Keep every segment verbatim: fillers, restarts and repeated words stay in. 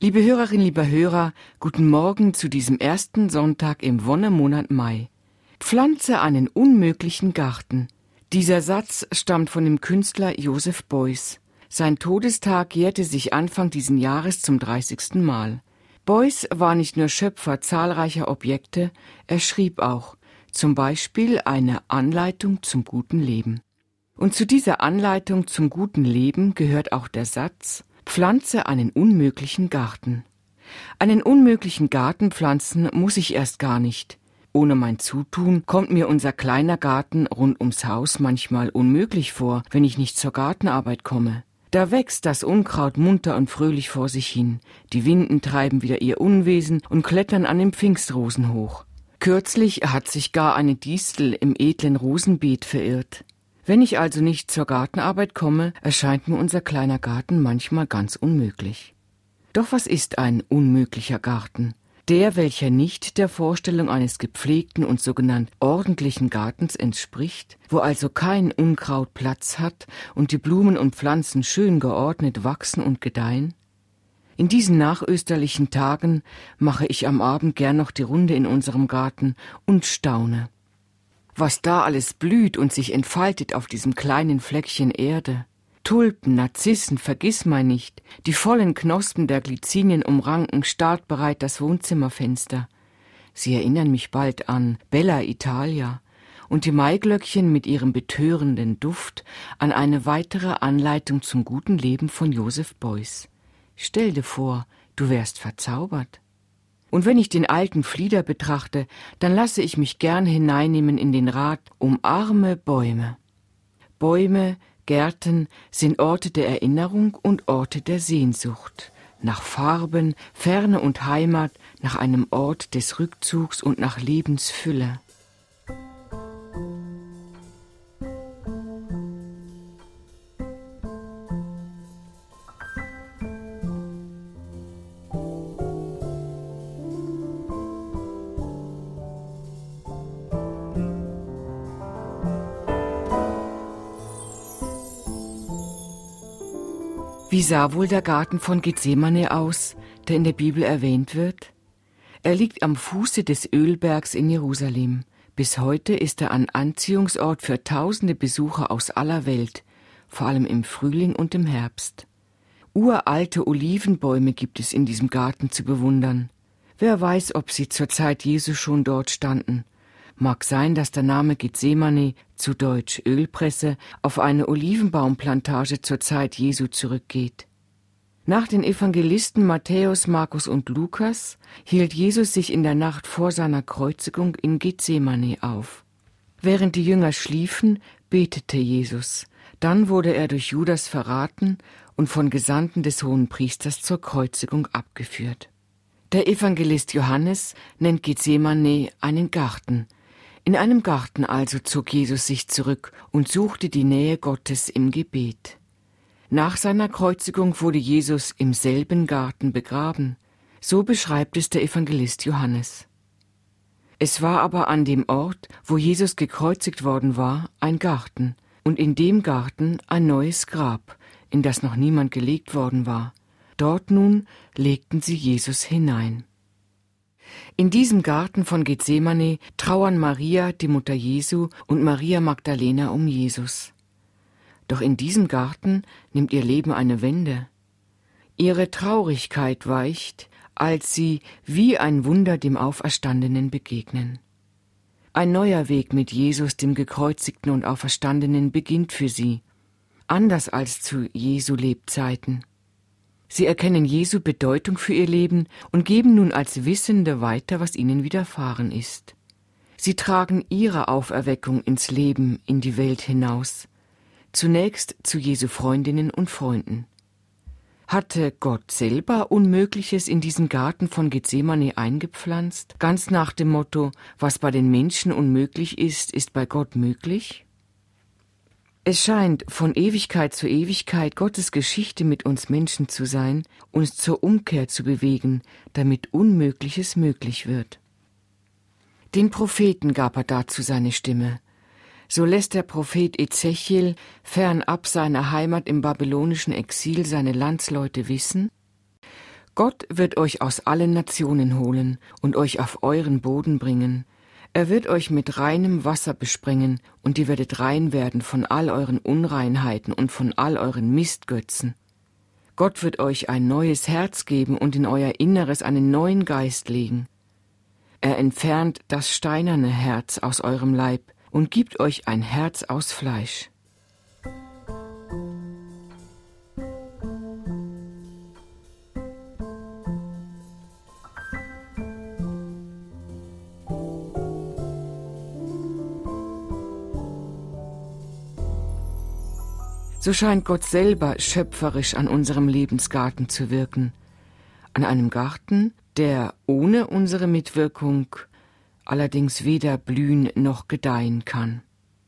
Liebe Hörerinnen, lieber Hörer, guten Morgen zu diesem ersten Sonntag im Wonnemonat Mai. Pflanze einen unmöglichen Garten. Dieser Satz stammt von dem Künstler Joseph Beuys. Sein Todestag jährte sich Anfang diesen Jahres zum dreißigsten Mal. Beuys war nicht nur Schöpfer zahlreicher Objekte, er schrieb auch, zum Beispiel eine Anleitung zum guten Leben. Und zu dieser Anleitung zum guten Leben gehört auch der Satz: Pflanze einen unmöglichen Garten. Einen unmöglichen Garten pflanzen muss ich erst gar nicht. Ohne mein Zutun kommt mir unser kleiner Garten rund ums Haus manchmal unmöglich vor, wenn ich nicht zur Gartenarbeit komme. Da wächst das Unkraut munter und fröhlich vor sich hin. Die Winden treiben wieder ihr Unwesen und klettern an den Pfingstrosen hoch. Kürzlich hat sich gar eine Distel im edlen Rosenbeet verirrt. Wenn ich also nicht zur Gartenarbeit komme, erscheint mir unser kleiner Garten manchmal ganz unmöglich. Doch was ist ein unmöglicher Garten? Der, welcher nicht der Vorstellung eines gepflegten und sogenannt ordentlichen Gartens entspricht, wo also kein Unkraut Platz hat und die Blumen und Pflanzen schön geordnet wachsen und gedeihen? In diesen nachösterlichen Tagen mache ich am Abend gern noch die Runde in unserem Garten und staune. Was da alles blüht und sich entfaltet auf diesem kleinen Fleckchen Erde. Tulpen, Narzissen, vergissmeinnicht, die vollen Knospen der Glycinien umranken startbereit das Wohnzimmerfenster. Sie erinnern mich bald an Bella Italia und die Maiglöckchen mit ihrem betörenden Duft an eine weitere Anleitung zum guten Leben von Joseph Beuys. Stell dir vor, du wärst verzaubert. Und wenn ich den alten Flieder betrachte, dann lasse ich mich gern hineinnehmen in den Rat: Umarme Bäume. Bäume, Gärten sind Orte der Erinnerung und Orte der Sehnsucht. Nach Farben, Ferne und Heimat, nach einem Ort des Rückzugs und nach Lebensfülle. Wie sah wohl der Garten von Gethsemane aus, der in der Bibel erwähnt wird? Er liegt am Fuße des Ölbergs in Jerusalem. Bis heute ist er ein Anziehungsort für tausende Besucher aus aller Welt, vor allem im Frühling und im Herbst. Uralte Olivenbäume gibt es in diesem Garten zu bewundern. Wer weiß, ob sie zur Zeit Jesu schon dort standen. Mag sein, dass der Name Gethsemane, zu Deutsch Ölpresse, auf eine Olivenbaumplantage zur Zeit Jesu zurückgeht. Nach den Evangelisten Matthäus, Markus und Lukas hielt Jesus sich in der Nacht vor seiner Kreuzigung in Gethsemane auf. Während die Jünger schliefen, betete Jesus. Dann wurde er durch Judas verraten und von Gesandten des Hohenpriesters zur Kreuzigung abgeführt. Der Evangelist Johannes nennt Gethsemane einen Garten. In einem Garten also zog Jesus sich zurück und suchte die Nähe Gottes im Gebet. Nach seiner Kreuzigung wurde Jesus im selben Garten begraben. So beschreibt es der Evangelist Johannes. Es war aber an dem Ort, wo Jesus gekreuzigt worden war, ein Garten, und in dem Garten ein neues Grab, in das noch niemand gelegt worden war. Dort nun legten sie Jesus hinein. In diesem Garten von Gethsemane trauern Maria, die Mutter Jesu, und Maria Magdalena um Jesus. Doch in diesem Garten nimmt ihr Leben eine Wende. Ihre Traurigkeit weicht, als sie wie ein Wunder dem Auferstandenen begegnen. Ein neuer Weg mit Jesus, dem Gekreuzigten und Auferstandenen, beginnt für sie, anders als zu Jesu Lebzeiten. Sie erkennen Jesu Bedeutung für ihr Leben und geben nun als Wissende weiter, was ihnen widerfahren ist. Sie tragen ihre Auferweckung ins Leben, in die Welt hinaus. Zunächst zu Jesu Freundinnen und Freunden. Hatte Gott selber Unmögliches in diesen Garten von Gethsemane eingepflanzt, ganz nach dem Motto: Was bei den Menschen unmöglich ist, ist bei Gott möglich? Es scheint von Ewigkeit zu Ewigkeit Gottes Geschichte mit uns Menschen zu sein, uns zur Umkehr zu bewegen, damit Unmögliches möglich wird. Den Propheten gab er dazu seine Stimme. So lässt der Prophet Ezechiel fernab seiner Heimat im babylonischen Exil seine Landsleute wissen: Gott wird euch aus allen Nationen holen und euch auf euren Boden bringen. Er wird euch mit reinem Wasser besprengen, und ihr werdet rein werden von all euren Unreinheiten und von all euren Mistgötzen. Gott wird euch ein neues Herz geben und in euer Inneres einen neuen Geist legen. Er entfernt das steinerne Herz aus eurem Leib und gibt euch ein Herz aus Fleisch. So scheint Gott selber schöpferisch an unserem Lebensgarten zu wirken. An einem Garten, der ohne unsere Mitwirkung allerdings weder blühen noch gedeihen kann.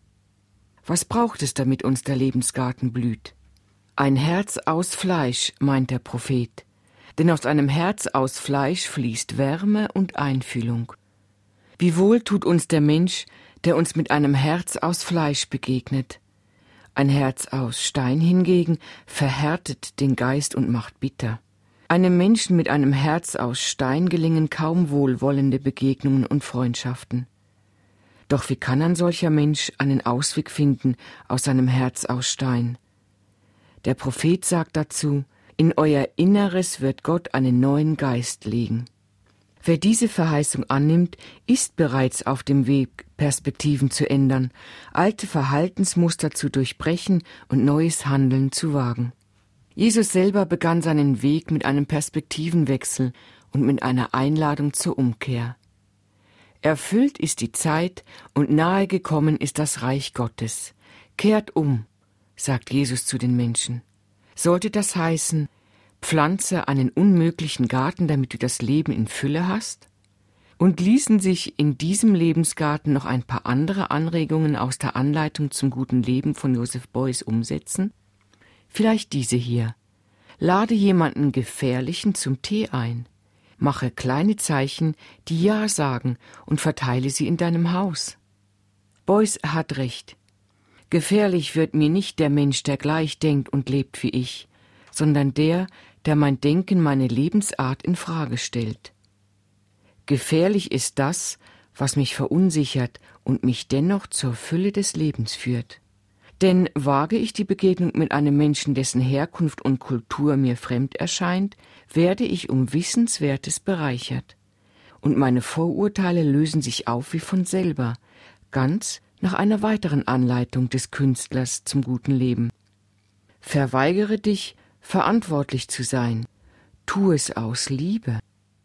Was braucht es, damit uns der Lebensgarten blüht? Ein Herz aus Fleisch, meint der Prophet, denn aus einem Herz aus Fleisch fließt Wärme und Einfühlung. Wie wohl tut uns der Mensch, der uns mit einem Herz aus Fleisch begegnet. Ein Herz aus Stein hingegen verhärtet den Geist und macht bitter. Einem Menschen mit einem Herz aus Stein gelingen kaum wohlwollende Begegnungen und Freundschaften. Doch wie kann ein solcher Mensch einen Ausweg finden aus seinem Herz aus Stein? Der Prophet sagt dazu: In euer Inneres wird Gott einen neuen Geist legen. Wer diese Verheißung annimmt, ist bereits auf dem Weg, Perspektiven zu ändern, alte Verhaltensmuster zu durchbrechen und neues Handeln zu wagen. Jesus selber begann seinen Weg mit einem Perspektivenwechsel und mit einer Einladung zur Umkehr. Erfüllt ist die Zeit und nahe gekommen ist das Reich Gottes. Kehrt um, sagt Jesus zu den Menschen. Sollte das heißen, pflanze einen unmöglichen Garten, damit du das Leben in Fülle hast? Und ließen sich in diesem Lebensgarten noch ein paar andere Anregungen aus der Anleitung zum guten Leben von Joseph Beuys umsetzen? Vielleicht diese hier. Lade jemanden Gefährlichen zum Tee ein. Mache kleine Zeichen, die Ja sagen, und verteile sie in deinem Haus. Beuys hat recht. Gefährlich wird mir nicht der Mensch, der gleich denkt und lebt wie ich, sondern der, der mein Denken, meine Lebensart in Frage stellt. Gefährlich ist das, was mich verunsichert und mich dennoch zur Fülle des Lebens führt. Denn wage ich die Begegnung mit einem Menschen, dessen Herkunft und Kultur mir fremd erscheint, werde ich um Wissenswertes bereichert. Und meine Vorurteile lösen sich auf wie von selber, ganz nach einer weiteren Anleitung des Künstlers zum guten Leben. Verweigere dich, verantwortlich zu sein. Tu es aus Liebe.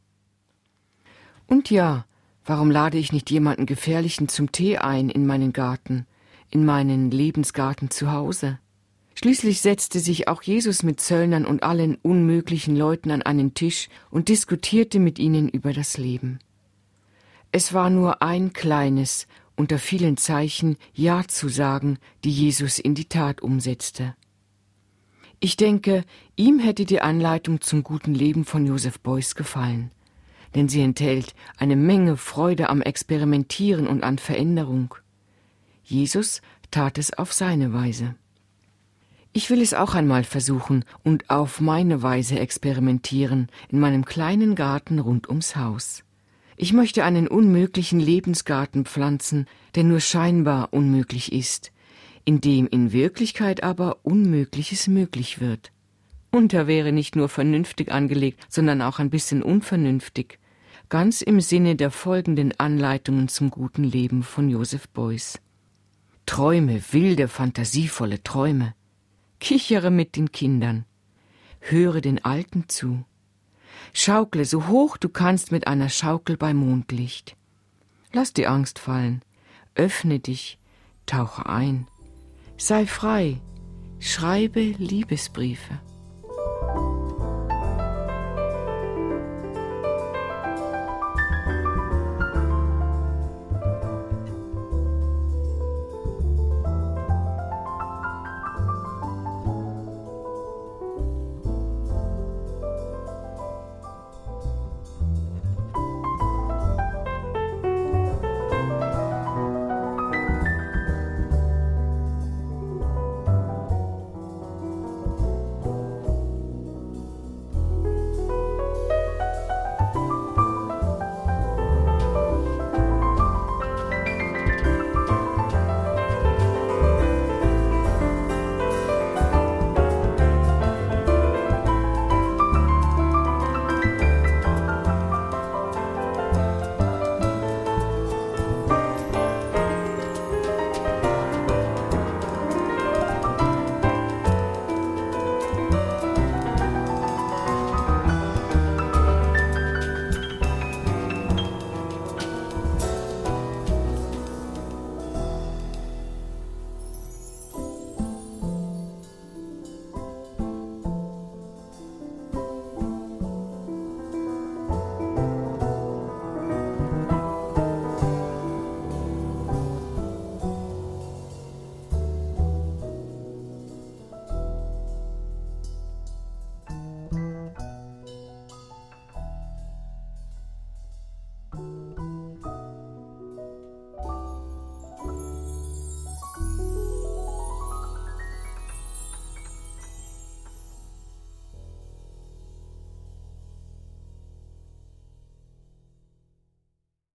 Und ja, warum lade ich nicht jemanden Gefährlichen zum Tee ein in meinen Garten, in meinen Lebensgarten zu Hause? Schließlich setzte sich auch Jesus mit Zöllnern und allen unmöglichen Leuten an einen Tisch und diskutierte mit ihnen über das Leben. Es war nur ein kleines, unter vielen Zeichen, Ja zu sagen, die Jesus in die Tat umsetzte. Ich denke, ihm hätte die Anleitung zum guten Leben von Joseph Beuys gefallen, denn sie enthält eine Menge Freude am Experimentieren und an Veränderung. Jesus tat es auf seine Weise. Ich will es auch einmal versuchen und auf meine Weise experimentieren in meinem kleinen Garten rund ums Haus. Ich möchte einen unmöglichen Lebensgarten pflanzen, der nur scheinbar unmöglich ist, in dem in Wirklichkeit aber Unmögliches möglich wird. Und er wäre nicht nur vernünftig angelegt, sondern auch ein bisschen unvernünftig, ganz im Sinne der folgenden Anleitungen zum guten Leben von Joseph Beuys. Träume, wilde, fantasievolle Träume. Kichere mit den Kindern. Höre den Alten zu. Schaukle so hoch du kannst mit einer Schaukel bei Mondlicht. Lass die Angst fallen. Öffne dich. Tauche ein. Sei frei. Schreibe Liebesbriefe.